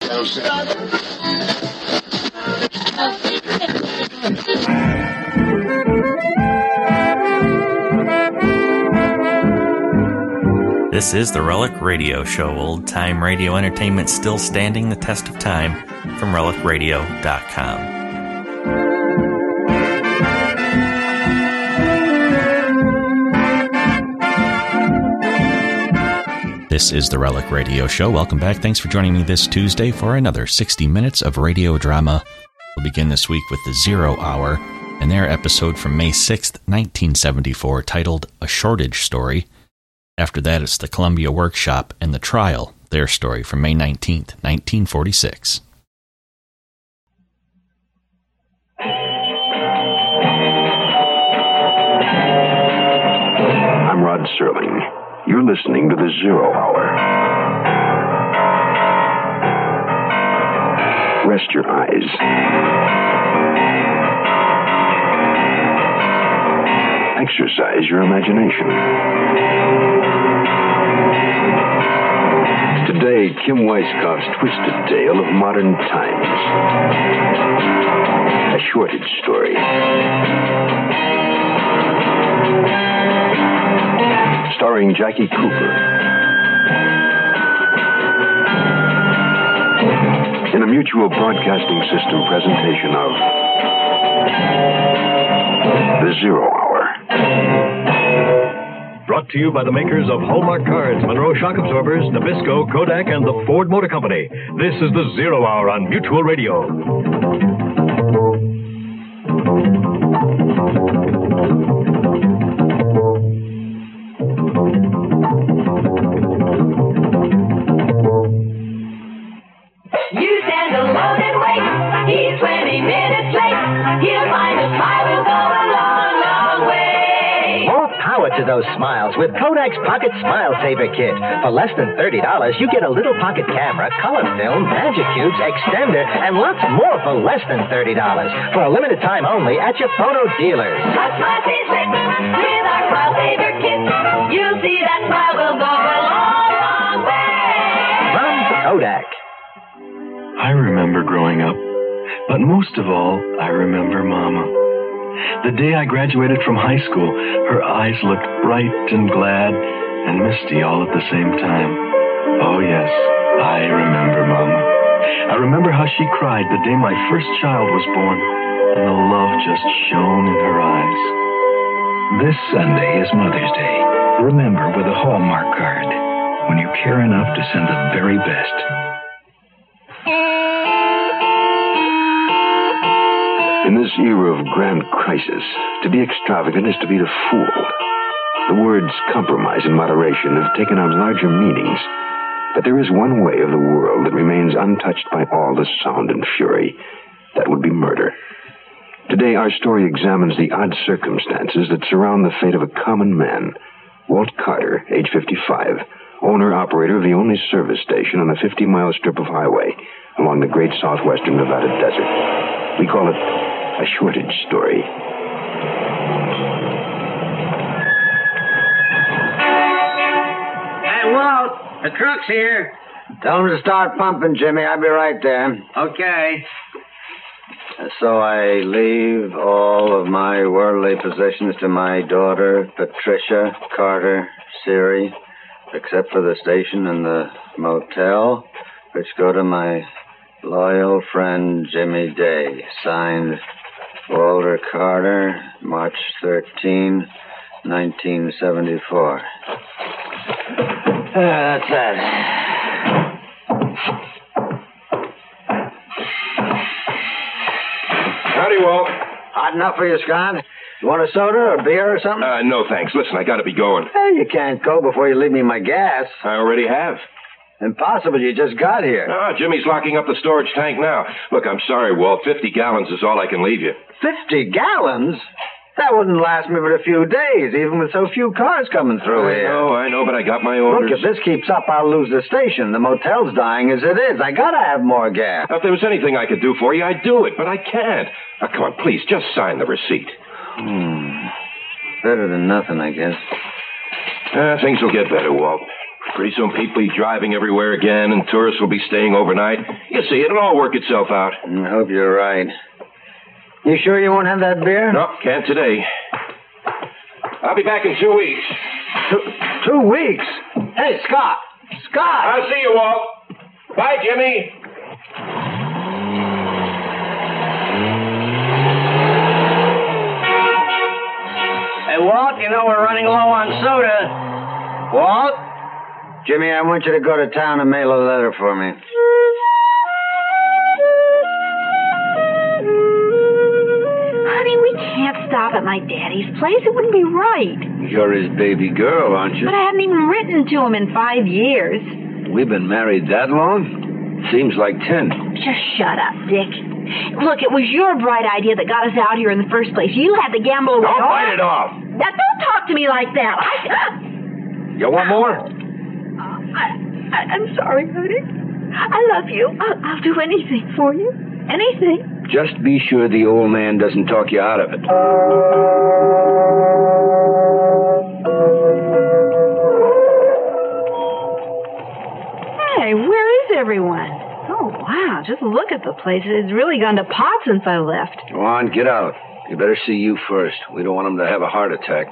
This is the Relic Radio Show, old-time radio entertainment still standing the test of time, from relicradio.com. This is the Relic Radio Show. Welcome back. Thanks for joining me this Tuesday for another 60 minutes of radio drama. We'll begin this week with the Zero Hour and their episode from May 6th, 1974, titled A Shortage Story. After that, it's the Columbia Workshop and The Trial, their story from May 19th, 1946. I'm Rod Serling. You're listening to the Zero Hour. Rest your eyes. Exercise your imagination. Today, Kim Weisskopf's twisted tale of modern times. A shortage story. Starring Jackie Cooper. In a Mutual Broadcasting System presentation of The Zero Hour. Brought to you by the makers of Hallmark Cards, Monroe Shock Absorbers, Nabisco, Kodak, and the Ford Motor Company. This is the Zero Hour on Mutual Radio. You stand alone and wait. He's 20 minutes late. He'll find a smile will go a long, long way. More power to those smiles with Kodak's Pocket Smile Saver Kit. For less than $30, you get a little pocket camera, color film, magic cubes, extender, and lots more for less than $30. For a limited time only at your photo dealers. A smile stays lit with our Smile Saver Kit. You'll see that smile will go a long, long way. From Kodak. I remember growing up, but most of all, I remember Mama. The day I graduated from high school, her eyes looked bright and glad and misty all at the same time. Oh, yes, I remember Mama. I remember how she cried the day my first child was born, and the love just shone in her eyes. This Sunday is Mother's Day. Remember with a Hallmark card, when you care enough to send the very best. In this era of grand crisis, to be extravagant is to be the fool. The words compromise and moderation have taken on larger meanings. But there is one way of the world that remains untouched by all the sound and fury. That would be murder. Today, our story examines the odd circumstances that surround the fate of a common man, Walt Carter, age 55, owner-operator of the only service station on a 50-mile strip of highway along the great southwestern Nevada desert. We call it a shortage story. Hey, Walt, the truck's here. Tell him to start pumping, Jimmy. I'll be right there. Okay. So I leave all of my worldly possessions to my daughter, Patricia Carter Siri, except for the station and the motel, which go to my loyal friend Jimmy Day. Signed, Walter Carter, March 13, 1974. That's that. Howdy, Walt. Hot enough for you, Scott? You want a soda or beer or something? No, thanks. Listen, I gotta be going. Hey, you can't go before you leave me my gas. I already have. Impossible. You just got here. Ah, Jimmy's locking up the storage tank now. Look, I'm sorry, Walt. 50 gallons is all I can leave you. 50 gallons? That wouldn't last me but a few days, even with so few cars coming through here. I know, but I got my orders. Look, if this keeps up, I'll lose the station. The motel's dying as it is. I gotta have more gas. Now, if there was anything I could do for you, I'd do it, but I can't. Now, come on, please, just sign the receipt. Better than nothing, I guess. Things will get better, Walt. Pretty soon people will be driving everywhere again, and tourists will be staying overnight. You'll see, it'll all work itself out. I hope you're right. You sure you won't have that beer? No, can't today. I'll be back in 2 weeks. 2 weeks? Hey, Scott! Scott! I'll see you, Walt. Bye, Jimmy. Hey, Walt, you know we're running low on soda. Walt? Jimmy, I want you to go to town and mail a letter for me. Honey, we can't stop at my daddy's place. It wouldn't be right. You're his baby girl, aren't you? But I haven't even written to him in 5 years. We've been married that long? Seems like 10. Just shut up, Dick. Look, it was your bright idea that got us out here in the first place. You had the gamble away. Don't bite it off. Now, don't talk to me like that. You want more? I'm sorry, honey. I love you. I'll do anything for you. Anything. Just be sure the old man doesn't talk you out of it. Hey, where is everyone? Oh, wow, just look at the place. It's really gone to pot since I left. Go on, get out. You better see you first. We don't want him to have a heart attack.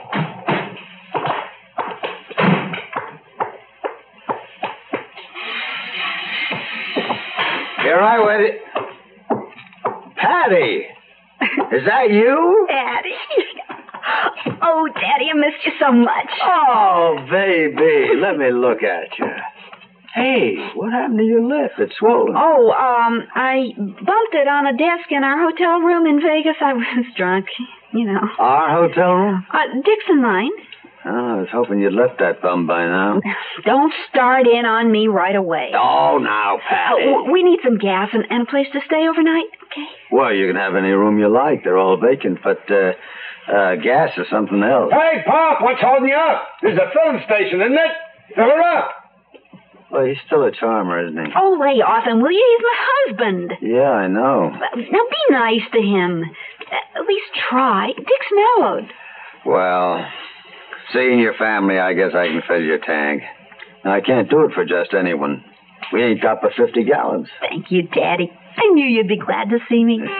Here I wait. Patty! Is that you? Daddy. Oh, Daddy, I missed you so much. Oh, baby. Let me look at you. Hey, what happened to your lip? It's swollen. Oh, I bumped it on a desk in our hotel room in Vegas. I was drunk, you know. Our hotel room? Dick's and mine. Oh, I was hoping you'd left that bum by now. Don't start in on me right away. Oh, now, Patty. We need some gas and a place to stay overnight, okay? Well, you can have any room you like. They're all vacant, but gas is something else. Hey, Pop, what's holding you up? This is a filling station, isn't it? Fill her up. Well, he's still a charmer, isn't he? Oh, lay off him, will you? He's my husband. Yeah, I know. Now, be nice to him. At least try. Dick's mellowed. Well, seeing your family, I guess I can fill your tank. Now, I can't do it for just anyone. We ain't got but 50 gallons. Thank you, Daddy. I knew you'd be glad to see me.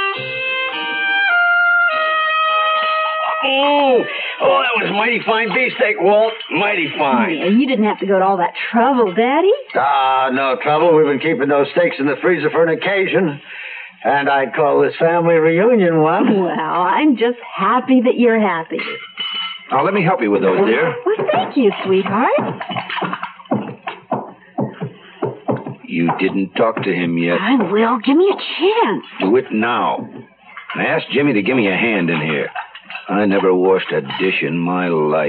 Oh, that was mighty fine beefsteak, Walt. Mighty fine. Yeah, you didn't have to go to all that trouble, Daddy. No trouble. We've been keeping those steaks in the freezer for an occasion. And I'd call this family reunion one. Well, I'm just happy that you're happy. Now, let me help you with those, dear. Well, thank you, sweetheart. You didn't talk to him yet. I will. Give me a chance. Do it now. And ask Jimmy to give me a hand in here. I never washed a dish in my life.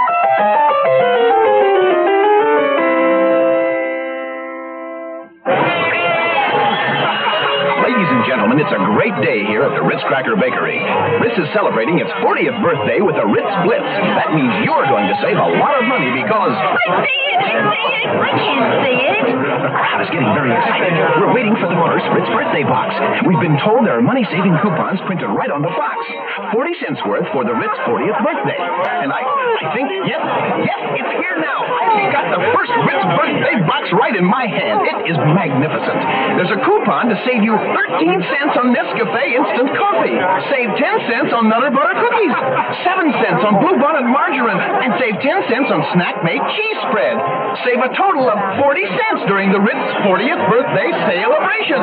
Ladies and gentlemen, it's a great day here at the Ritz Cracker Bakery. Ritz is celebrating its 40th birthday with a Ritz Blitz. That means you're going to save a lot of money because... I can't see it. The crowd is getting very excited. We're waiting for the first Ritz birthday box. We've been told there are money-saving coupons printed right on the box. 40 cents worth for the Ritz 40th birthday. And I think, yes, it's here now. I've got the first Ritz birthday box right in my hand. It is magnificent. There's a coupon to save you 13 cents on Nescafe instant coffee. Save 10 cents on Nutter Butter cookies. 7 cents on Blue Bonnet margarine. And save 10 cents on Snack Made cheese spread. Save a total of 40 cents during the Ritz 40th birthday celebration.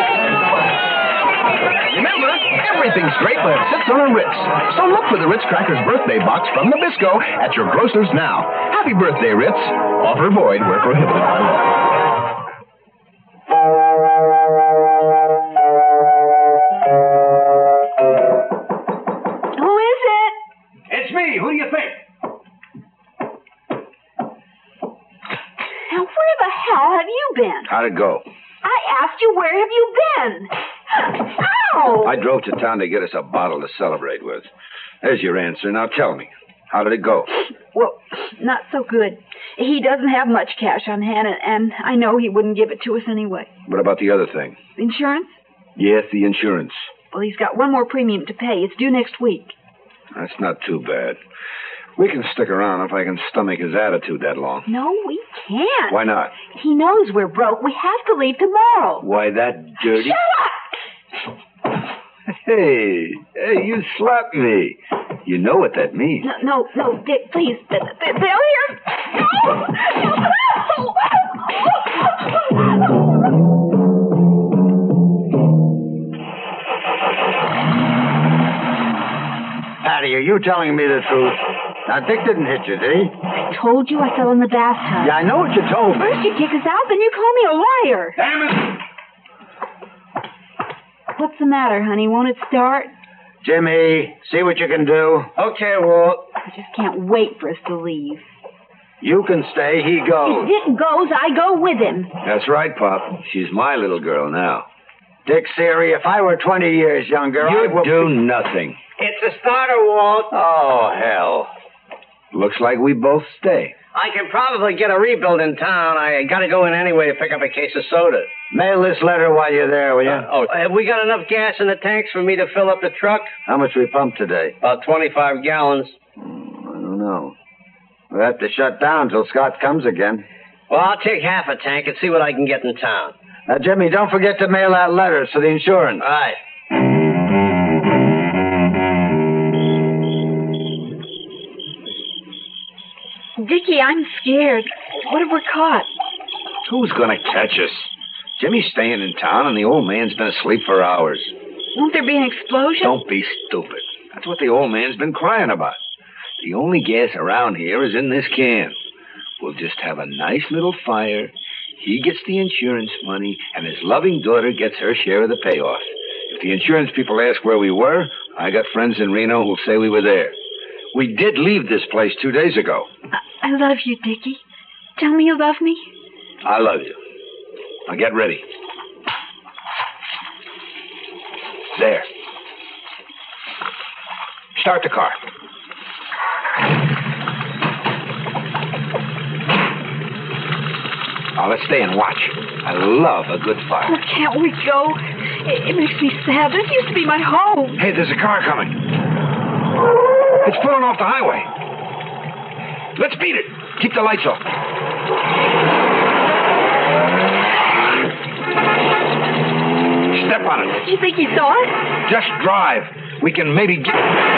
Remember, everything's great when it sits on a Ritz. So look for the Ritz Crackers birthday box from Nabisco at your grocer's now. Happy birthday, Ritz. Offer void where prohibited by law. Who is it? It's me. Who do you think? Now, where the hell have you been? How'd it go? I asked you, where have you been? Ow! I drove to town to get us a bottle to celebrate with. There's your answer. Now tell me, how did it go? Well, not so good. He doesn't have much cash on hand, and I know he wouldn't give it to us anyway. What about the other thing? Insurance? Yes, the insurance. Well, he's got one more premium to pay. It's due next week. That's not too bad. We can stick around if I can stomach his attitude that long. No, we can't. Why not? He knows we're broke. We have to leave tomorrow. Why, that dirty... Shut up! Hey, you slapped me. You know what that means. No, Dick, please. They'll hear. Patty, are you telling me the truth? Now, Dick didn't hit you, did he? I told you I fell in the bathtub. Yeah, I know what you told me. First you kick us out, then you call me a liar. Damn it! What's the matter, honey? Won't it start? Jimmy, see what you can do. Okay, Walt. I just can't wait for us to leave. You can stay, he goes. If Dick goes, I go with him. That's right, Pop. She's my little girl now. Dick Siri, if I were 20 years younger, I would do nothing. It's a starter, Walt. Oh, hell. Looks like we both stay. I can probably get a rebuild in town. I gotta go in anyway to pick up a case of soda. Mail this letter while you're there, will you? Have we got enough gas in the tanks for me to fill up the truck? How much we pumped today? About 25 gallons. I don't know. We'll have to shut down till Scott comes again. Well, I'll take half a tank and see what I can get in town. Now, Jimmy, don't forget to mail out letters for the insurance. All right. Dickie, I'm scared. What if we're caught? Who's gonna catch us? Jimmy's staying in town, and the old man's been asleep for hours. Won't there be an explosion? Don't be stupid. That's what the old man's been crying about. The only gas around here is in this can. We'll just have a nice little fire. He gets the insurance money, and his loving daughter gets her share of the payoff. If the insurance people ask where we were, I got friends in Reno who'll say we were there. We did leave this place 2 days ago. I love you, Dickie. Tell me you love me. I love you. Now get ready. There. Start the car. Now let's stay and watch. I love a good fire. Oh, can't we go? It makes me sad. This used to be my home. Hey, there's a car coming. It's pulling off the highway. Let's beat it. Keep the lights off. Step on it. You think he saw us? Just drive. We can maybe get...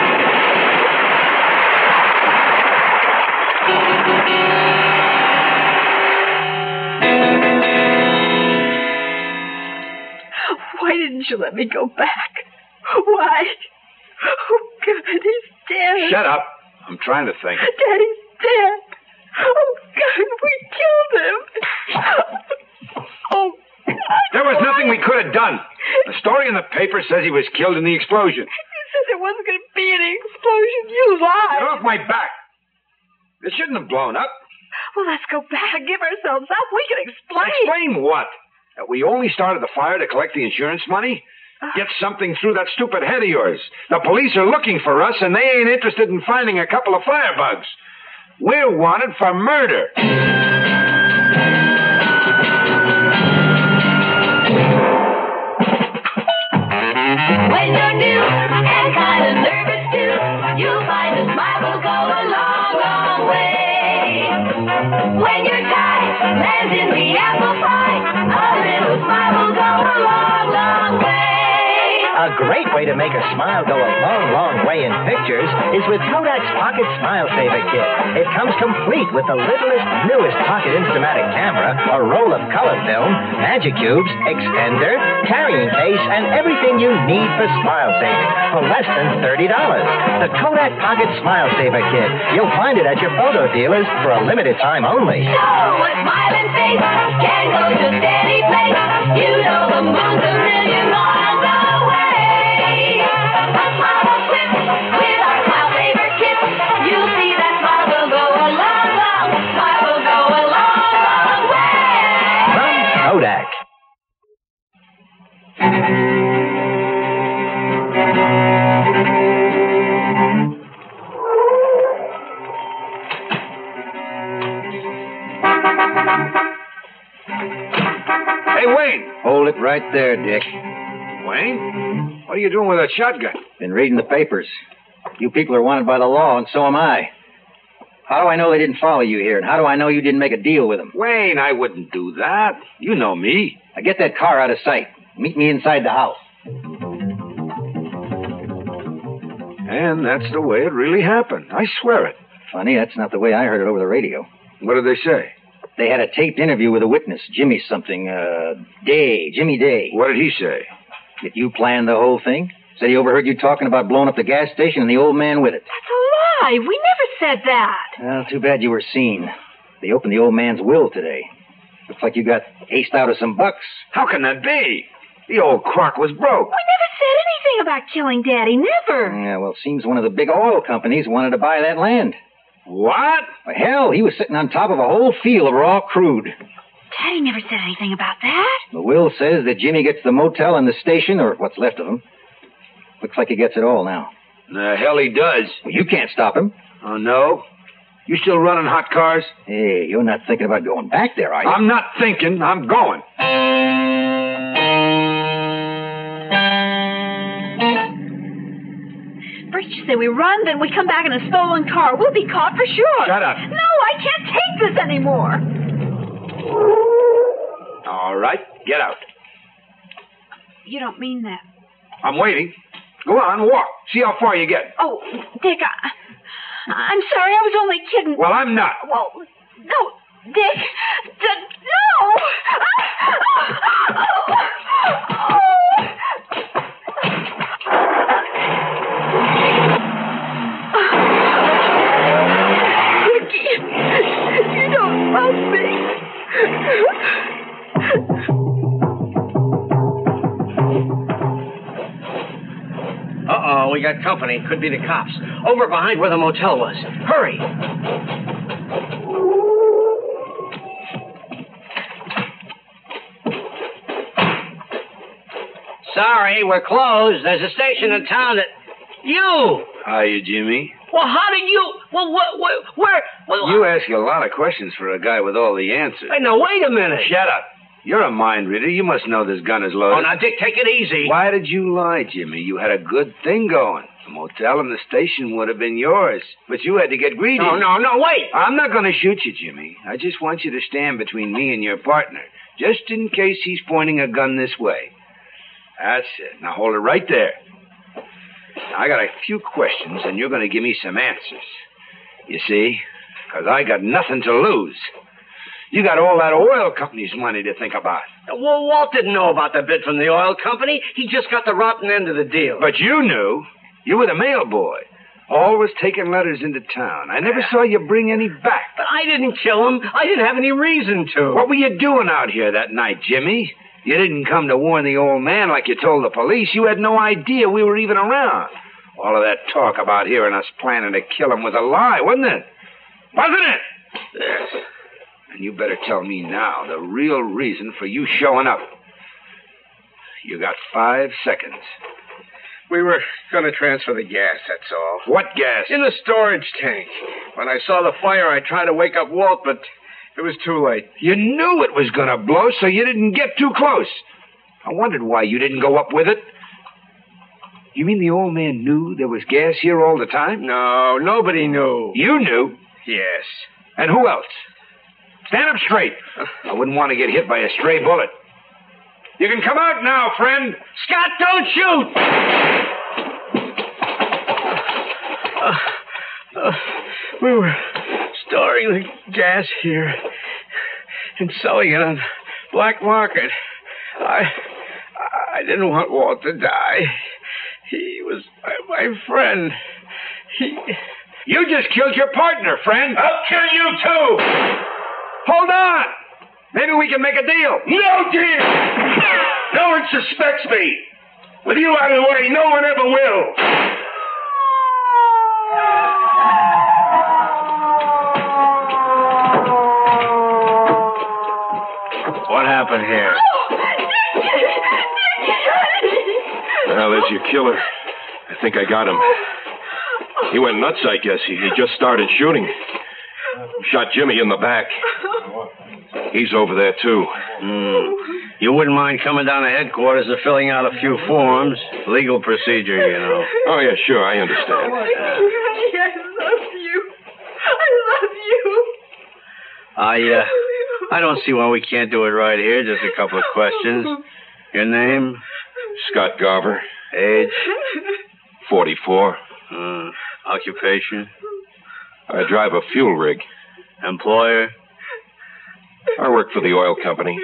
Why didn't you let me go back? Why? Oh, God, he's dead. Shut up. I'm trying to think. Daddy's dead. Oh, God, we killed him. Oh, God. There was nothing we could have done. The story in the paper says he was killed in the explosion. You said there wasn't going to be any explosion. You lied. Get off my back. It shouldn't have blown up. Well, let's go back. Give ourselves up. We can explain. Explain what? That we only started the fire to collect the insurance money? Get something through that stupid head of yours. The police are looking for us, and they ain't interested in finding a couple of firebugs. We're wanted for murder. When you're new and kind of nervous too, you'll find a smile will go a long, long way. When your tie lands in the apple pie, a little smile will go a long, long way. A great way to make a smile go a long, long way in pictures is with Kodak's Pocket Smile Saver Kit. It comes complete with the littlest, newest pocket Instamatic camera, a roll of color film, magic cubes, extender, carrying case, and everything you need for smile saving for less than $30. The Kodak Pocket Smile Saver Kit. You'll find it at your photo dealers for a limited time only. So a smiling face can go to any place. You know the moon's a million miles away. A smile will quit with our Smile Saver Kit. You'll see that smile will go a long, long, smile will go a long, long way. From Kodak. Hey, Wayne. Hold it right there, Dick. Wayne? What are you doing with a shotgun? Been reading the papers. You people are wanted by the law, and so am I. How do I know they didn't follow you here? And how do I know you didn't make a deal with them? Wayne, I wouldn't do that. You know me. Now get that car out of sight. Meet me inside the house. And that's the way it really happened. I swear it. Funny, that's not the way I heard it over the radio. What did they say? They had a taped interview with a witness, Jimmy something, Day, Jimmy Day. What did he say? That you planned the whole thing? Said he overheard you talking about blowing up the gas station and the old man with it. That's a lie. We never said that. Well, too bad you were seen. They opened the old man's will today. Looks like you got aced out of some bucks. How can that be? The old crock was broke. We never said anything about killing Daddy. Never. Yeah, well, seems one of the big oil companies wanted to buy that land. What? Well, hell, he was sitting on top of a whole field of raw crude. Daddy never said anything about that. The will says that Jimmy gets the motel and the station, or what's left of him. Looks like he gets it all now. The hell he does. Well, you can't stop him. Oh, no? You still running hot cars? Hey, you're not thinking about going back there, are you? I'm not thinking. I'm going. First you say we run, then we come back in a stolen car. We'll be caught for sure. Shut up. No, I can't take this anymore. All right, get out. You don't mean that. I'm waiting. Go on, walk. See how far you get. Oh, Dick, I'm sorry. I was only kidding. Well, I'm not. Well, no, Dick. No! Dickie, you don't love me. Uh-oh, we got company. Could be the cops. Over behind where the motel was. Hurry. Sorry, we're closed. There's a station in town that... You! Hiya, Jimmy. Well, how did you... Well, where... Well, You ask a lot of questions for a guy with all the answers. Hey, now, wait a minute. Shut up. You're a mind reader. You must know this gun is loaded. Oh, now, Dick, take it easy. Why did you lie, Jimmy? You had a good thing going. The motel and the station would have been yours. But you had to get greedy. No, wait. I'm not going to shoot you, Jimmy. I just want you to stand between me and your partner, just in case he's pointing a gun this way. That's it. Now hold it right there. Now, I got a few questions, and you're going to give me some answers. You see? Because I got nothing to lose. You got all that oil company's money to think about. Well, Walt didn't know about the bid from the oil company. He just got the rotten end of the deal. But you knew. You were the mail boy. Always taking letters into town. I never saw you bring any back. But I didn't kill him. I didn't have any reason to. What were you doing out here that night, Jimmy? You didn't come to warn the old man like you told the police. You had no idea we were even around. All of that talk about hearing us planning to kill him was a lie, wasn't it? Wasn't it? Yes. And you better tell me now the real reason for you showing up. You got 5 seconds. We were going to transfer the gas, that's all. What gas? In the storage tank. When I saw the fire, I tried to wake up Walt, but it was too late. You knew it was going to blow, so you didn't get too close. I wondered why you didn't go up with it. You mean the old man knew there was gas here all the time? No, nobody knew. You knew? Yes. And who else? Stand up straight. I wouldn't want to get hit by a stray bullet. You can come out now, friend. Scott, don't shoot! We were storing the gas here and selling it on black market. I didn't want Walt to die. He was my friend. You just killed your partner, friend. I'll kill you, too! Hold on! Maybe we can make a deal. No deal! No one suspects me. With you out of the way, no one ever will. What happened here? Well, there's your killer. I think I got him. He went nuts, I guess. He just started shooting. Shot Jimmy in the back. He's over there, too. You wouldn't mind coming down to headquarters and filling out a few forms. Legal procedure, you know. Oh, yeah, sure, I understand. I love you. I love you. I don't see why we can't do it right here. Just a couple of questions. Your name? Scott Garver. Age? 44. Occupation? I drive a fuel rig. Employer? I work for the oil company.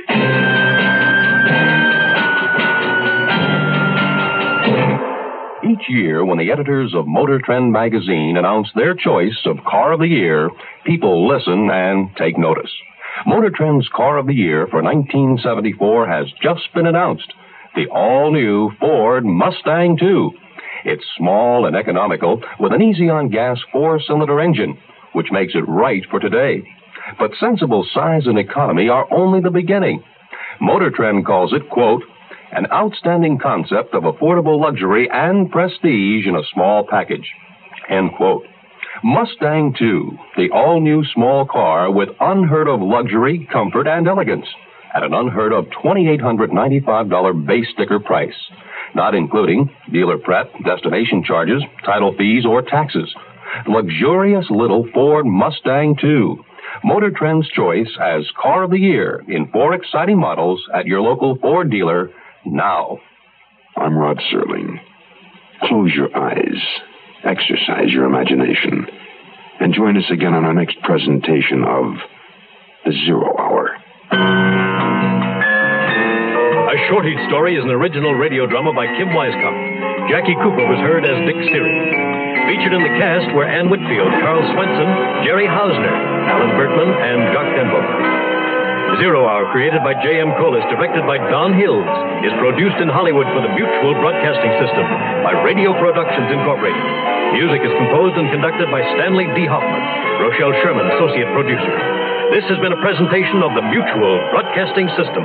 Each year, when the editors of Motor Trend magazine announce their choice of Car of the Year, people listen and take notice. Motor Trend's Car of the Year for 1974 has just been announced. The all-new Ford Mustang II. It's small and economical with an easy-on-gas 4-cylinder engine, which makes it right for today. But sensible size and economy are only the beginning. Motor Trend calls it, quote, an outstanding concept of affordable luxury and prestige in a small package, end quote. Mustang II, the all-new small car with unheard-of luxury, comfort, and elegance at an unheard-of $2,895 base sticker price, not including dealer prep, destination charges, title fees, or taxes. Luxurious little Ford Mustang II. Motor Trend's choice as Car of the Year in 4 exciting models at your local Ford dealer now. I'm Rod Serling. Close your eyes, exercise your imagination, and join us again on our next presentation of The Zero Hour. A Shortage Story is an original radio drama by Kim Weisskopf. Jackie Cooper was heard as Dick Steering. Featured in the cast were Ann Whitfield, Carl Swenson, Jerry Hausner, Alan Bertman, and Jacques Denboker. Zero Hour, created by J.M. Collis, directed by Don Hills, is produced in Hollywood for the Mutual Broadcasting System by Radio Productions Incorporated. Music is composed and conducted by Stanley D. Hoffman. Rochelle Sherman, associate producer. This has been a presentation of the Mutual Broadcasting System.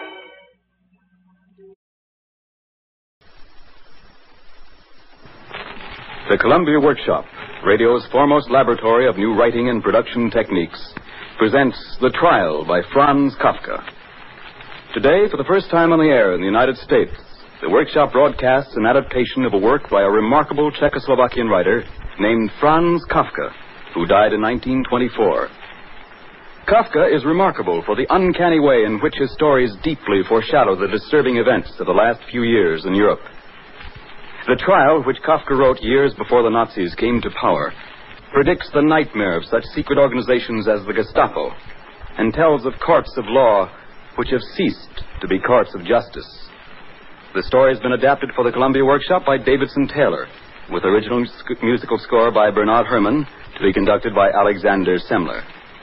The Columbia Workshop, radio's foremost laboratory of new writing and production techniques, presents The Trial by Franz Kafka. Today, for the first time on the air in the United States, the Workshop broadcasts an adaptation of a work by a remarkable Czechoslovakian writer named Franz Kafka, who died in 1924. Kafka is remarkable for the uncanny way in which his stories deeply foreshadow the disturbing events of the last few years in Europe. The Trial, which Kafka wrote years before the Nazis came to power, predicts the nightmare of such secret organizations as the Gestapo, and tells of courts of law which have ceased to be courts of justice. The story has been adapted for the Columbia Workshop by Davidson Taylor, with original musical score by Bernard Herrmann, to be conducted by Alexander Semler.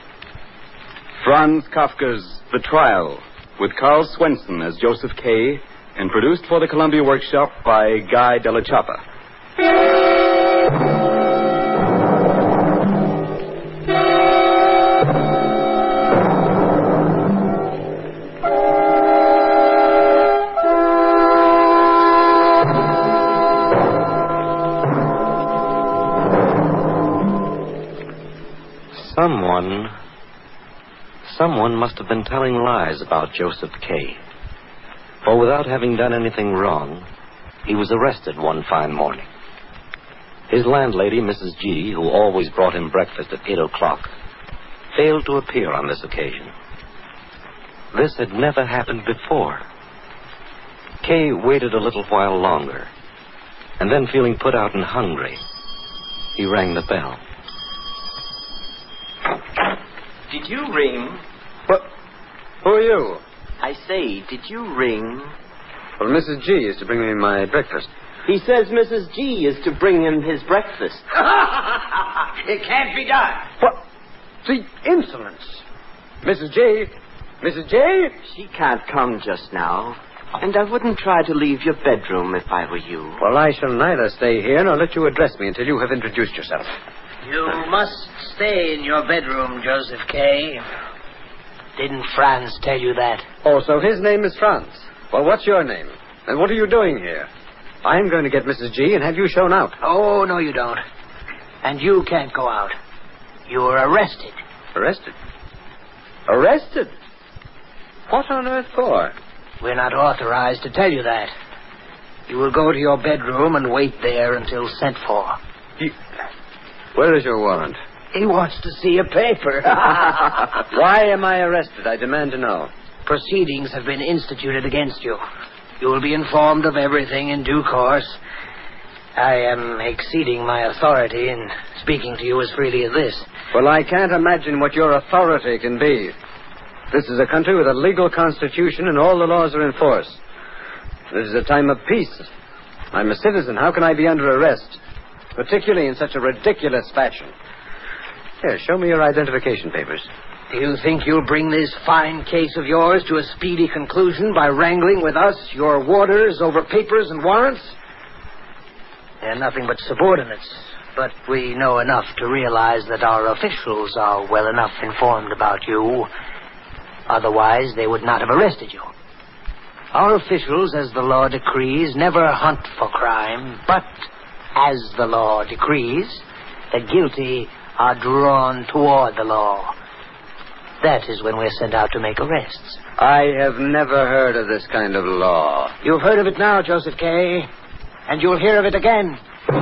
Franz Kafka's The Trial, with Carl Swenson as Joseph K., and produced for the Columbia Workshop by Guy Della Chapa. Someone must have been telling lies about Joseph K. For without having done anything wrong, he was arrested one fine morning. His landlady, Mrs. G., who always brought him breakfast at 8 o'clock, failed to appear on this occasion. This had never happened before. Kay waited a little while longer, and then feeling put out and hungry, he rang the bell. Did you ring? What? Who are you? I say, did you ring? Well, Mrs. G is to bring me my breakfast. He says Mrs. G is to bring him his breakfast. It can't be done. What? The insolence. Mrs. J. Mrs. J? She can't come just now. And I wouldn't try to leave your bedroom if I were you. Well, I shall neither stay here nor let you address me until you have introduced yourself. You must stay in your bedroom, Joseph K. Didn't Franz tell you that? Oh, so his name is Franz. Well, what's your name? And what are you doing here? I'm going to get Mrs. G and have you shown out. Oh, no, you don't. And you can't go out. You're arrested. Arrested? Arrested? What on earth for? We're not authorized to tell you that. You will go to your bedroom and wait there until sent for. Where is your warrant? He wants to see a paper. Why am I arrested? I demand to know. Proceedings have been instituted against you. You will be informed of everything in due course. I am exceeding my authority in speaking to you as freely as this. Well, I can't imagine what your authority can be. This is a country with a legal constitution and all the laws are in force. This is a time of peace. I'm a citizen. How can I be under arrest? Particularly in such a ridiculous fashion. Here, show me your identification papers. Do you think you'll bring this fine case of yours to a speedy conclusion by wrangling with us, your warders, over papers and warrants? They're nothing but subordinates, but we know enough to realize that our officials are well enough informed about you. Otherwise, they would not have arrested you. Our officials, as the law decrees, never hunt for crime, but as the law decrees, the guilty are drawn toward the law. That is when we're sent out to make arrests. I have never heard of this kind of law. You've heard of it now, Joseph Kay, and you'll hear of it again.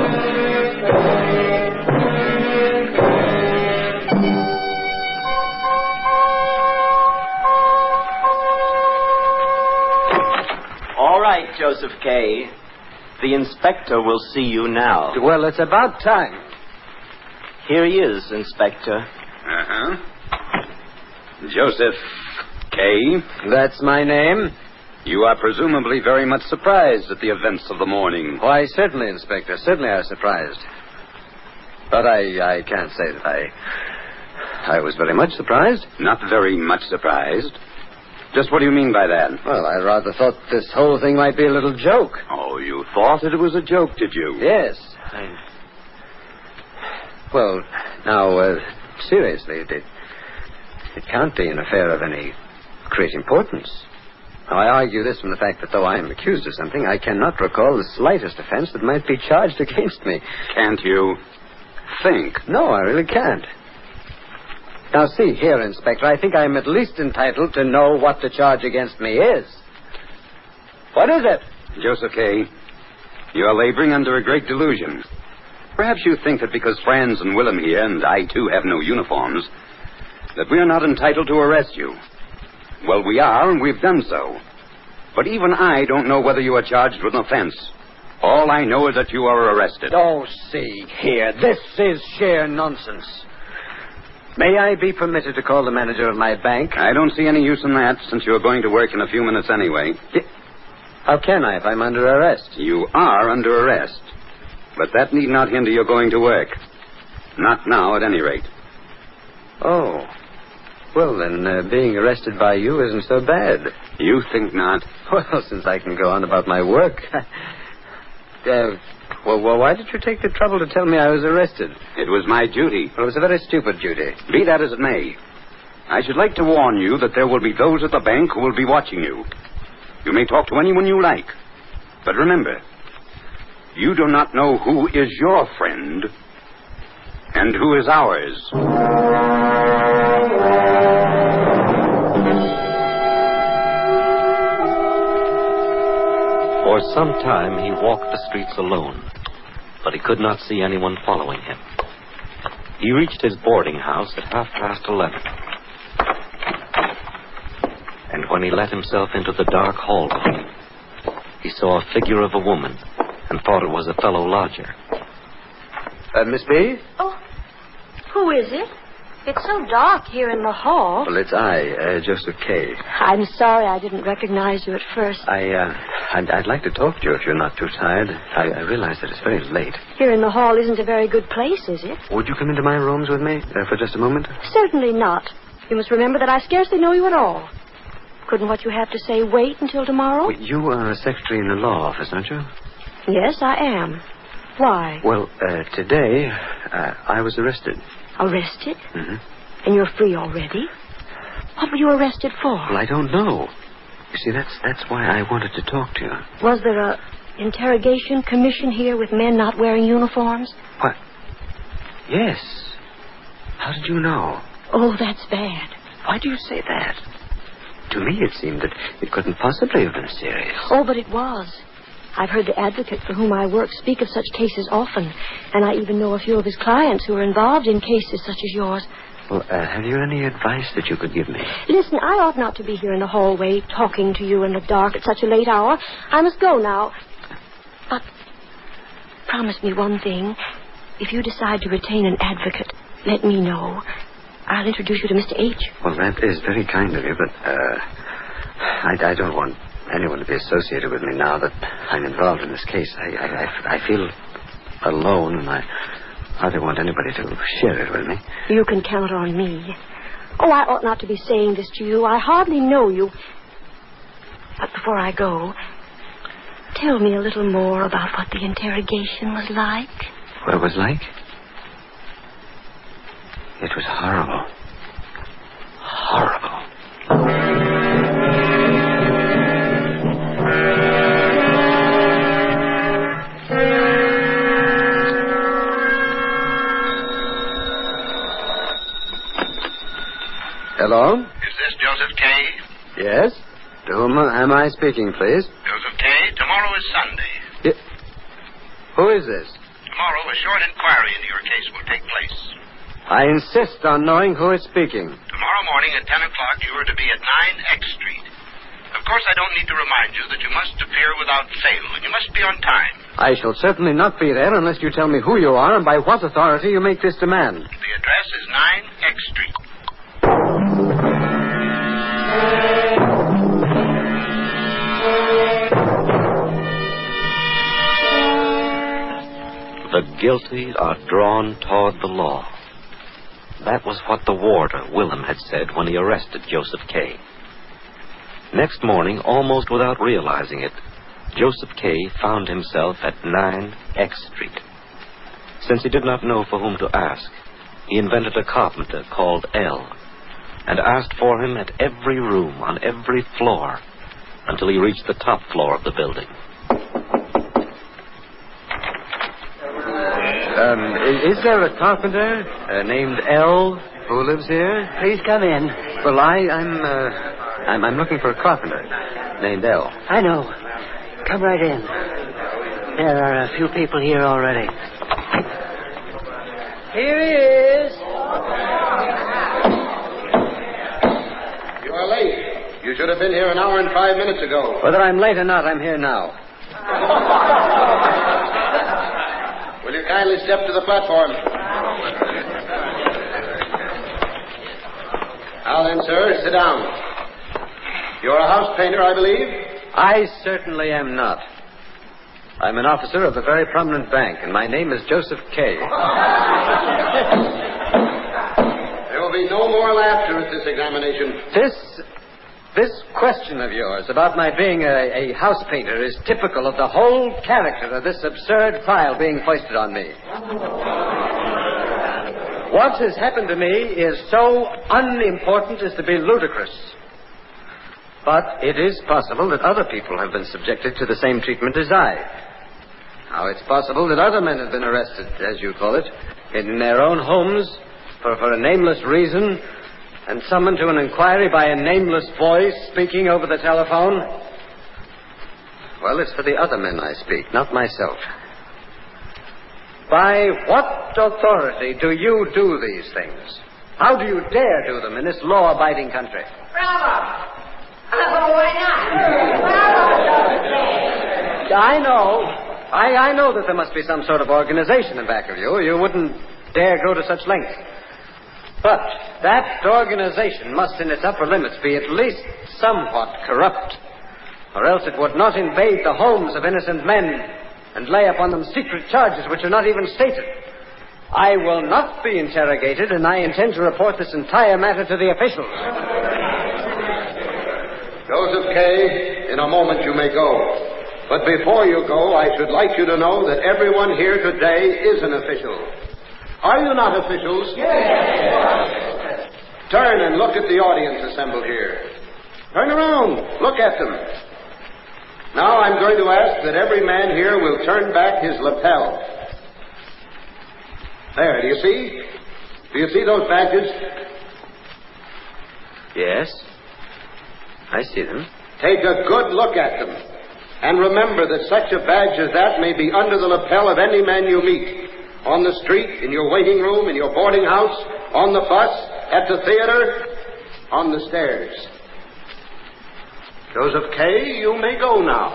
All right, Joseph Kay. The inspector will see you now. Well, it's about time. Here he is, Inspector. Uh-huh. Joseph Kay. That's my name. You are presumably very much surprised at the events of the morning. Why, certainly, Inspector. Certainly I was surprised. But I can't say that I was very much surprised. Not very much surprised. Just what do you mean by that? Well, I rather thought this whole thing might be a little joke. Oh, you thought it was a joke, did you? Yes. Well, now, seriously, it can't be an affair of any great importance. Now, I argue this from the fact that though I am accused of something, I cannot recall the slightest offense that might be charged against me. Can't you think? No, I really can't. Now, see here, Inspector, I think I'm at least entitled to know what the charge against me is. What is it? Joseph Kay, you are laboring under a great delusion. Perhaps you think that because Franz and Willem here, and I too, have no uniforms, that we are not entitled to arrest you. Well, we are, and we've done so. But even I don't know whether you are charged with an offense. All I know is that you are arrested. Oh, see here, this is sheer nonsense. May I be permitted to call the manager of my bank? I don't see any use in that, since you are going to work in a few minutes anyway. How can I if I'm under arrest? You are under arrest. But that need not hinder your going to work. Not now, at any rate. Oh. Well, then, being arrested by you isn't so bad. You think not? Well, since I can go on about my work. Well, why did you take the trouble to tell me I was arrested? It was my duty. Well, it was a very stupid duty. Be that as it may, I should like to warn you that there will be those at the bank who will be watching you. You may talk to anyone you like. But remember, you do not know who is your friend and who is ours. For some time he walked the streets alone, but he could not see anyone following him. He reached his boarding house at 11:30. And when he let himself into the dark hallway, he saw a figure of a woman and thought it was a fellow lodger. Miss B? Oh, who is it? It's so dark here in the hall. Well, it's I, Joseph Kay. I'm sorry I didn't recognize you at first. I'd like to talk to you if you're not too tired. I realize that it's very late. Here in the hall isn't a very good place, is it? Would you come into my rooms with me for just a moment? Certainly not. You must remember that I scarcely know you at all. Couldn't what you have to say wait until tomorrow? Well, you are a secretary in the law office, aren't you? Yes, I am. Why? Well, today, I was arrested. Arrested? Mm-hmm. And you're free already? What were you arrested for? Well, I don't know. You see, that's why I wanted to talk to you. Was there a interrogation commission here with men not wearing uniforms? What? Yes. How did you know? Oh, that's bad. Why do you say that? To me, it seemed that it couldn't possibly have been serious. Oh, but it was. I've heard the advocate for whom I work speak of such cases often, and I even know a few of his clients who are involved in cases such as yours. Well, have you any advice that you could give me? Listen, I ought not to be here in the hallway talking to you in the dark at such a late hour. I must go now. But promise me one thing. If you decide to retain an advocate, let me know. I'll introduce you to Mr. H. Well, that is very kind of you, but I don't want anyone to be associated with me now that I'm involved in this case. I feel alone, and I hardly want anybody to share it with me. You can count on me. Oh, I ought not to be saying this to you. I hardly know you. But before I go, tell me a little more about what the interrogation was like. What it was like? It was horrible. Horrible. Hello? Is this Joseph K? Yes? To whom am I speaking, please? Joseph K, tomorrow is Sunday. Who is this? Tomorrow, a short inquiry into your case will take place. I insist on knowing who is speaking. Tomorrow morning at 10 o'clock, you are to be at 9 X Street. Of course, I don't need to remind you that you must appear without fail, and you must be on time. I shall certainly not be there unless you tell me who you are and by what authority you make this demand. The address is 9 X Street. The guilty are drawn toward the law. That was what the warder, Willem, had said when he arrested Joseph K. Next morning, almost without realizing it, Joseph K. found himself at 9 X Street. Since he did not know for whom to ask, he invented a carpenter called L. and asked for him at every room on every floor until he reached the top floor of the building. Is there a carpenter named L who lives here? Please come in. Well, I'm looking for a carpenter named L. I know. Come right in. There are a few people here already. Here he is. You are late. You should have been here an hour and 5 minutes ago. Whether I'm late or not, I'm here now. Will you kindly step to the platform? Now then, sir, sit down. You're a house painter, I believe? I certainly am not. I'm an officer of a very prominent bank, and my name is Joseph K. There will be no more laughter at this examination. This question of yours about my being a house painter is typical of the whole character of this absurd file being foisted on me. What has happened to me is so unimportant as to be ludicrous. But it is possible that other people have been subjected to the same treatment as I. Now, it's possible that other men have been arrested, as you call it, in their own homes for a nameless reason, and summoned to an inquiry by a nameless voice speaking over the telephone. Well, it's for the other men I speak, not myself. By what authority do you do these things? How do you dare do them in this law-abiding country? Bravo! Oh, why not? I know that there must be some sort of organization in back of you. You wouldn't dare go to such lengths. But that organization must, in its upper limits, be at least somewhat corrupt, or else it would not invade the homes of innocent men and lay upon them secret charges which are not even stated. I will not be interrogated, and I intend to report this entire matter to the officials. Joseph K., in a moment you may go. But before you go, I should like you to know that everyone here today is an official. Are you not officials? Yes. Turn and look at the audience assembled here. Turn around. Look at them. Now I'm going to ask that every man here will turn back his lapel. There, do you see? Do you see those badges? Yes. I see them. Take a good look at them. And remember that such a badge as that may be under the lapel of any man you meet. On the street, in your waiting room, in your boarding house, on the bus, at the theater, on the stairs. Joseph K., you may go now.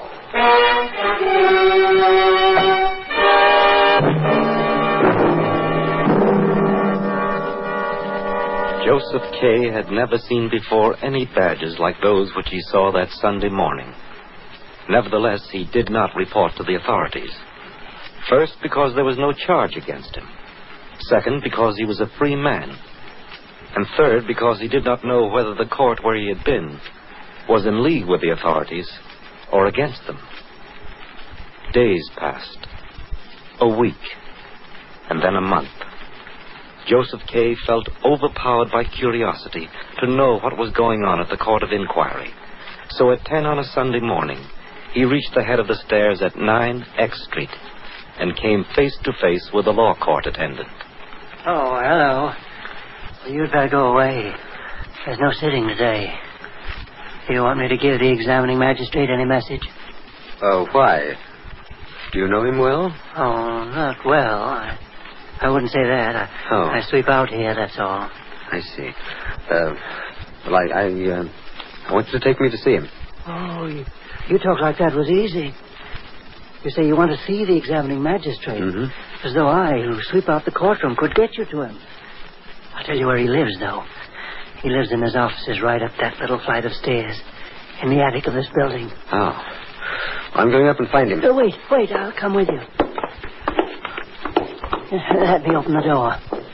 Joseph K. had never seen before any badges like those which he saw that Sunday morning. Nevertheless, he did not report to the authorities. First, because there was no charge against him. Second, because he was a free man. And third, because he did not know whether the court where he had been was in league with the authorities or against them. Days passed. A week. And then a month. Joseph K. felt overpowered by curiosity to know what was going on at the Court of Inquiry. So at 10 on a Sunday morning, he reached the head of the stairs at 9 X Street and came face to face with the law court attendant. Oh, hello. Well, you'd better go away. There's no sitting today. Do you want me to give the examining magistrate any message? Oh, why? Do you know him well? Oh, not well. I wouldn't say that. I sweep out here, that's all. I see. Well, I want you to take me to see him. Oh, you talk like that was easy. You say you want to see the examining magistrate. Mm-hmm. As though I, who sweep out the courtroom, could get you to him. I'll tell you where he lives, though. He lives in his offices right up that little flight of stairs in the attic of this building. Oh. I'm going up and find him. Wait. I'll come with you. Let me open the door.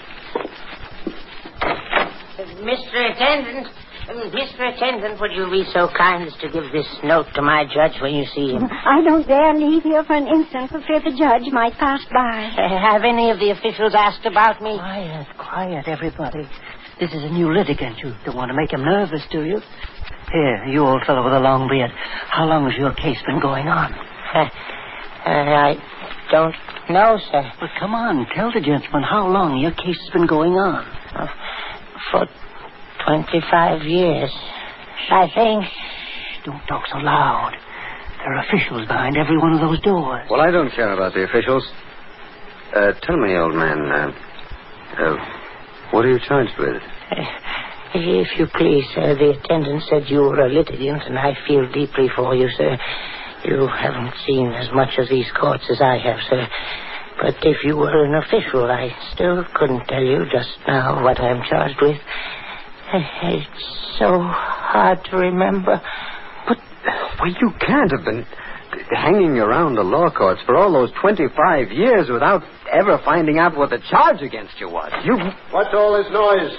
Mr. Attendant, would you be so kind as to give this note to my judge when you see him? I don't dare leave here for an instant for fear the judge might pass by. Have any of the officials asked about me? Quiet, everybody. This is a new litigant. You don't want to make him nervous, do you? Here, you old fellow with a long beard. How long has your case been going on? I don't know, sir. Well, come on. Tell the gentleman how long your case has been going on. For 25 years, I think. Don't talk so loud. There are officials behind every one of those doors. Well, I don't care about the officials. Tell me, old man, what are you charged with? If you please, sir, the attendant said you were a litigant, and I feel deeply for you, sir. You haven't seen as much of these courts as I have, sir. But if you were an official, I still couldn't tell you just now what I'm charged with. It's so hard to remember. But, you can't have been hanging around the law courts for all those 25 years without ever finding out what the charge against you was. What's all this noise?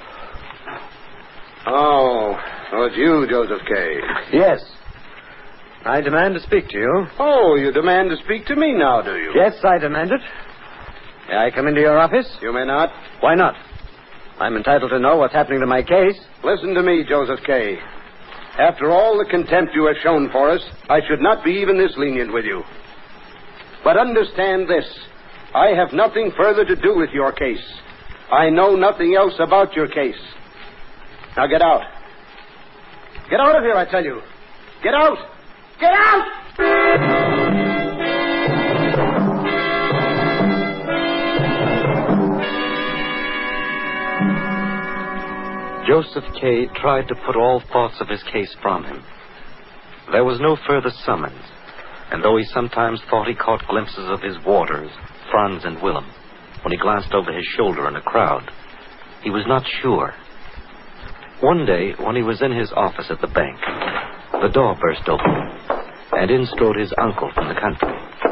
Oh, it's you, Joseph K. Yes. I demand to speak to you. Oh, you demand to speak to me now, do you? Yes, I demand it. May I come into your office? You may not. Why not? I'm entitled to know what's happening to my case. Listen to me, Joseph K. After all the contempt you have shown for us, I should not be even this lenient with you. But understand this. I have nothing further to do with your case. I know nothing else about your case. Now get out. Get out of here, I tell you. Get out! Get out! Joseph K. tried to put all thoughts of his case from him. There was no further summons, and though he sometimes thought he caught glimpses of his warders, Franz and Willem, when he glanced over his shoulder in a crowd, he was not sure. One day, when he was in his office at the bank, the door burst open, and in strode his uncle from the country.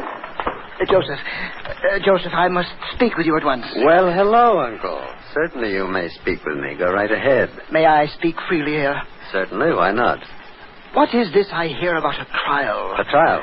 Joseph, I must speak with you at once. Well, hello, Uncle. Certainly you may speak with me. Go right ahead. May I speak freely here? Certainly, why not? What is this I hear about a trial? A trial?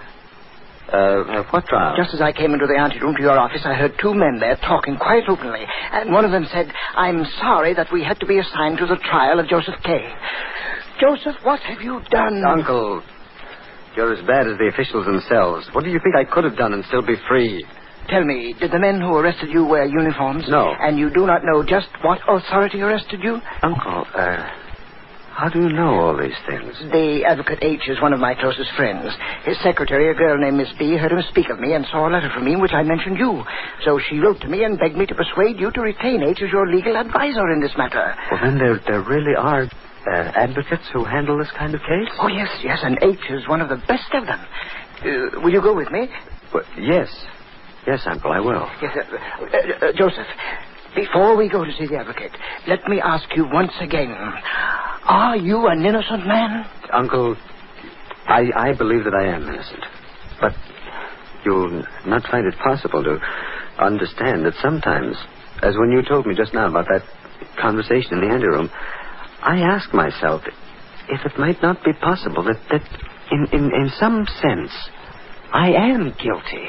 What trial? Just as I came into the anteroom to your office, I heard two men there talking quite openly. And one of them said, "I'm sorry that we had to be assigned to the trial of Joseph K." Joseph, what have you done? Uncle, you're as bad as the officials themselves. What do you think I could have done and still be free? Tell me, did the men who arrested you wear uniforms? No. And you do not know just what authority arrested you? Uncle, How do you know all these things? The Advocate H is one of my closest friends. His secretary, a girl named Miss B, heard him speak of me and saw a letter from me in which I mentioned you. So she wrote to me and begged me to persuade you to retain H as your legal advisor in this matter. Well, then there really are advocates who handle this kind of case? Oh, yes, and H is one of the best of them. Will you go with me? Well, yes. Yes, Uncle, I will. Yes, Joseph, before we go to see the advocate, let me ask you once again, are you an innocent man? Uncle, I believe that I am innocent. But you'll not find it possible to understand that sometimes, as when you told me just now about that conversation in the anteroom, I ask myself if it might not be possible that in some sense, I am guilty.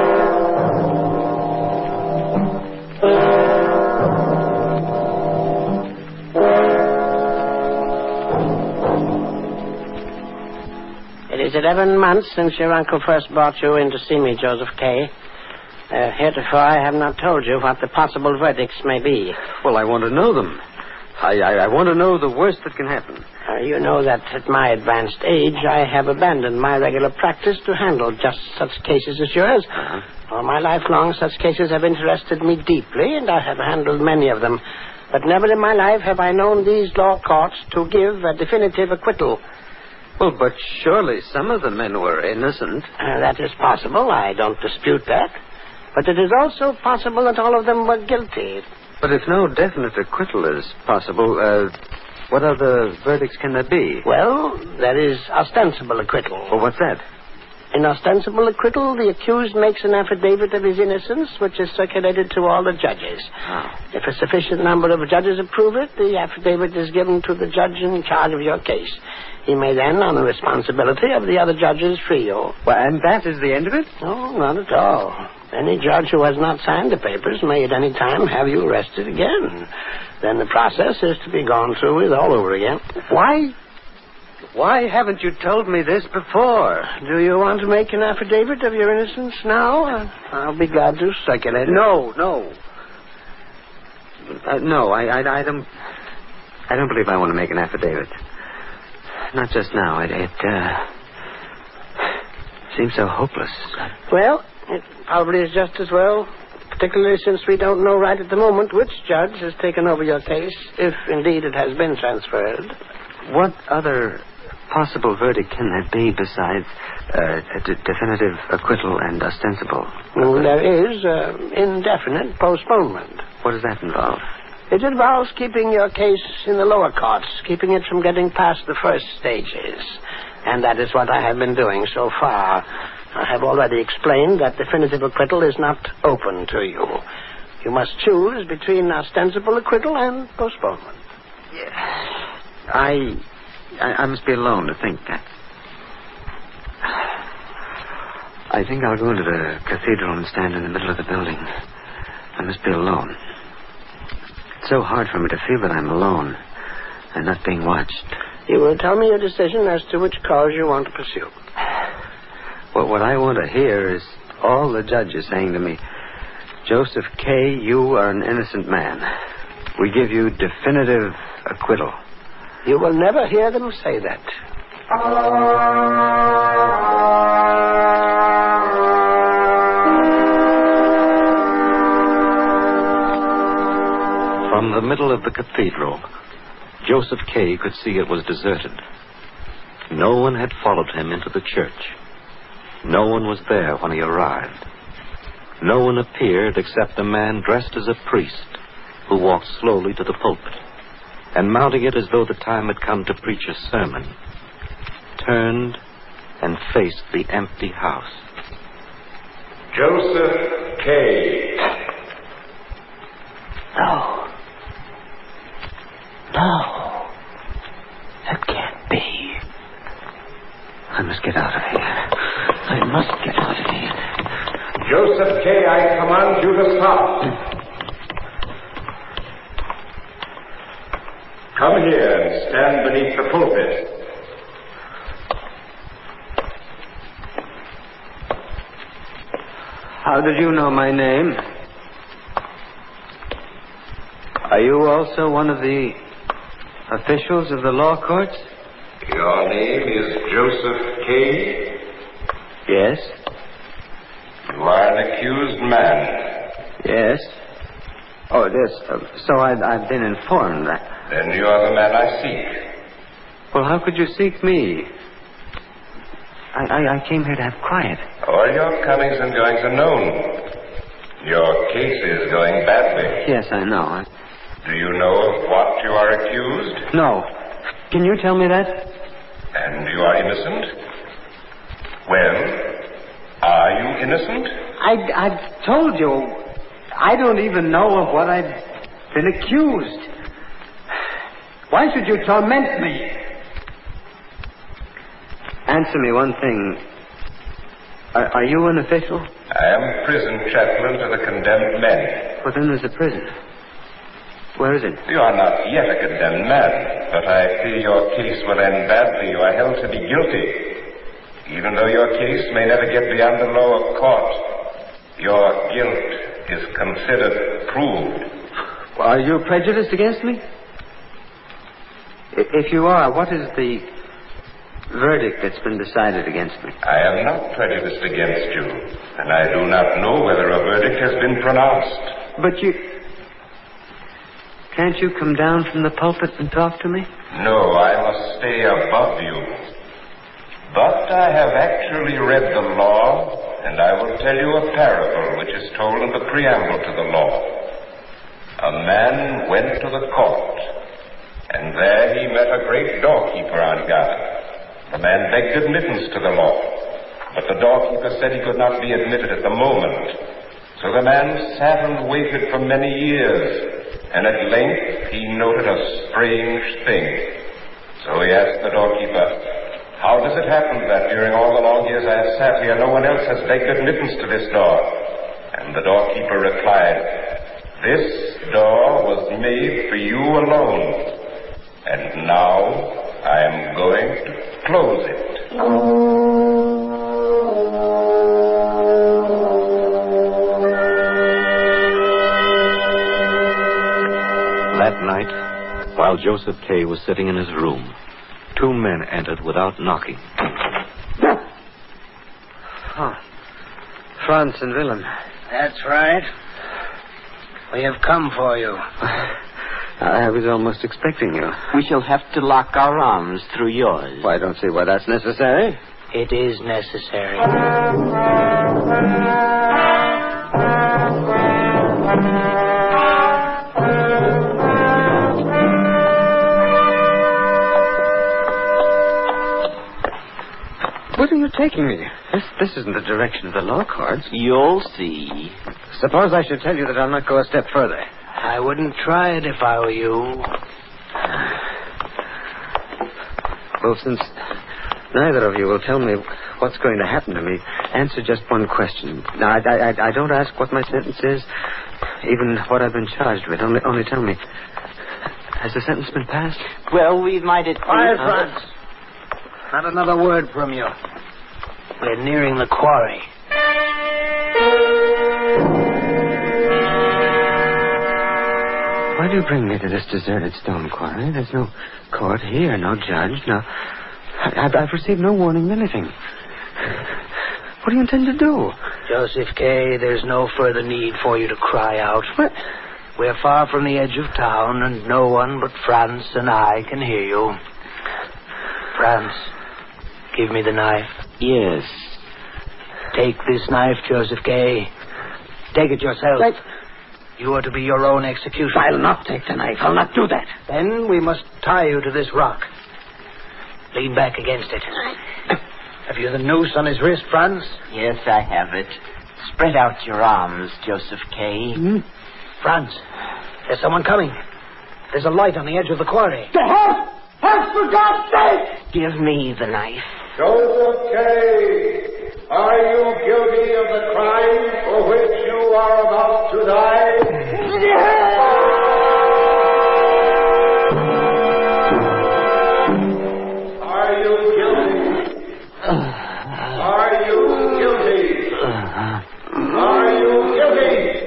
It is 11 months since your uncle first brought you in to see me, Joseph K. Heretofore, I have not told you what the possible verdicts may be. Well, I want to know them. I want to know the worst that can happen. You know that at my advanced age, I have abandoned my regular practice to handle just such cases as yours. All my life long, such cases have interested me deeply, and I have handled many of them. But never in my life have I known these law courts to give a definitive acquittal. Well, but surely some of the men were innocent. That is possible. I don't dispute that. But it is also possible that all of them were guilty. But if no definite acquittal is possible, what other verdicts can there be? Well, there is ostensible acquittal. Well, what's that? In ostensible acquittal, the accused makes an affidavit of his innocence, which is circulated to all the judges. If a sufficient number of judges approve it, the affidavit is given to the judge in charge of your case. He may then, on the responsibility of the other judges, free you. Well, and that is the end of it? No, not at all. Any judge who has not signed the papers may at any time have you arrested again. Then the process is to be gone through with all over again. Why haven't you told me this before? Do you want to make an affidavit of your innocence now? I'll be glad to circulate it. No. No, I don't believe I want to make an affidavit. Not just now. It seems so hopeless. Well, it probably is just as well, particularly since we don't know right at the moment which judge has taken over your case, if indeed it has been transferred. What other possible verdict can there be besides definitive acquittal and ostensible? There is indefinite postponement. What does that involve? It involves keeping your case in the lower courts, keeping it from getting past the first stages. And that is what I have been doing so far. I have already explained that definitive acquittal is not open to you. You must choose between ostensible acquittal and postponement. I must be alone to think that. I think I'll go into the cathedral and stand in the middle of the building. I must be alone. It's so hard for me to feel that I'm alone and not being watched. You will tell me your decision as to which cause you want to pursue. Well, what I want to hear is all the judges saying to me, Joseph K., you are an innocent man. We give you definitive acquittal. You will never hear them say that. From the middle of the cathedral, Joseph K. could see it was deserted. No one had followed him into the church. No one was there when he arrived. No one appeared except a man dressed as a priest who walked slowly to the pulpit and, mounting it as though the time had come to preach a sermon, turned and faced the empty house. Joseph K. No. That can't be. I must get out of here. I must get out of here. Joseph K., I command you to stop. Come here and stand beneath the pulpit. How did you know my name? Are you also one of the Officials of the law courts? Your name is Joseph Kay? Yes. You are an accused man. Yes. Oh, yes. So I've been informed. Then you are the man I seek. Well, how could you seek me? I came here to have quiet. All your comings and goings are known. Your case is going badly. Yes, I know. Do you know of what you are accused? No. Can you tell me that? And you are innocent? Well, are you innocent? I told you, I don't even know of what I've been accused. Why should you torment me? Answer me one thing. Are you an official? I am prison chaplain to the condemned men. Well, then there's a prison. Where is it? You are not yet a condemned man, but I fear your case will end badly. You are held to be guilty. Even though your case may never get beyond the lower court, your guilt is considered proved. Well, are you prejudiced against me? If you are, what is the verdict that's been decided against me? I am not prejudiced against you, and I do not know whether a verdict has been pronounced. But you... Can't you come down from the pulpit and talk to me? No, I must stay above you. But I have actually read the law, and I will tell you a parable which is told in the preamble to the law. A man went to the court, and there he met a great doorkeeper on guard. The man begged admittance to the law, but the doorkeeper said he could not be admitted at the moment. So the man sat and waited for many years, and at length he noted a strange thing. So he asked the doorkeeper, "How does it happen that during all the long years I have sat here, no one else has begged admittance to this door?" And the doorkeeper replied, "This door was made for you alone, and now I am going to close it." That night, while Joseph Kay was sitting in his room, two men entered without knocking. Oh. Franz and Willem. That's right. We have come for you. I was almost expecting you. We shall have to lock our arms through yours. Well, I don't see why that's necessary. It is necessary. Where are you taking me? This isn't the direction of the law courts. You'll see. Suppose I should tell you that I'll not go a step further. I wouldn't try it if I were you. Well, since neither of you will tell me what's going to happen to me, answer just one question. Now, I don't ask what my sentence is, even what I've been charged with. Only tell me, has the sentence been passed? Well, we might at... Quiet, Franz. Not another word from you. We're nearing the quarry. Why do you bring me to this deserted stone quarry? There's no court here, no judge, no... I've received no warning of anything. What do you intend to do? Joseph Kay, there's no further need for you to cry out. What? We're far from the edge of town, and no one but Franz and I can hear you. Franz, give me the knife. Yes. Take this knife, Joseph Kay. Take it yourself. Right. You are to be your own executioner. I'll not take the knife. I'll not do that. Then we must tie you to this rock. Lean back against it. Have you the noose on his wrist, Franz? Yes, I have it. Spread out your arms, Joseph Kay. Franz, there's someone coming. There's a light on the edge of the quarry. The help! Help, for God's sake! Give me the knife. Joseph Kay, are you guilty of the crime for which you are about to die? Are you guilty? Are you guilty? Are you guilty?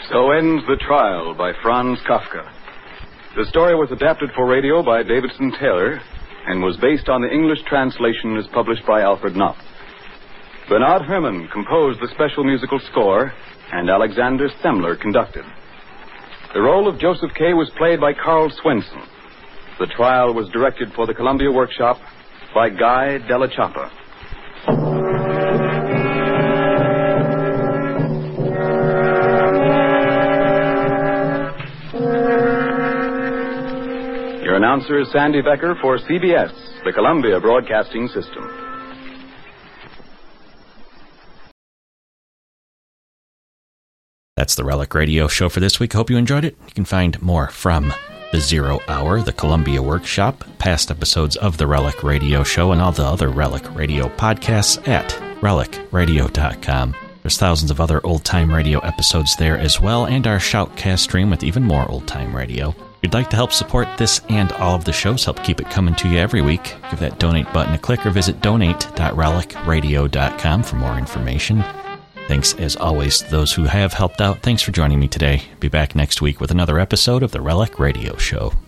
So ends The Trial by Franz Kafka. The story was adapted for radio by Davidson Taylor and was based on the English translation as published by Alfred Knopf. Bernard Herrmann composed the special musical score, and Alexander Semler conducted. The role of Joseph K. was played by Carl Swenson. The Trial was directed for the Columbia Workshop by Guy Della Chapa. Your announcer is Sandy Becker for CBS, the Columbia Broadcasting System. That's the Relic Radio Show for this week. I hope you enjoyed it. You can find more from the Zero Hour, the Columbia Workshop, past episodes of the Relic Radio Show, and all the other Relic Radio podcasts at relicradio.com. There's thousands of other old-time radio episodes there as well, and our Shoutcast stream with even more old-time radio. If you'd like to help support this and all of the shows, help keep it coming to you every week, give that donate button a click or visit donate.relicradio.com for more information. Thanks, as always, to those who have helped out. Thanks for joining me today. Be back next week with another episode of the Relic Radio Show.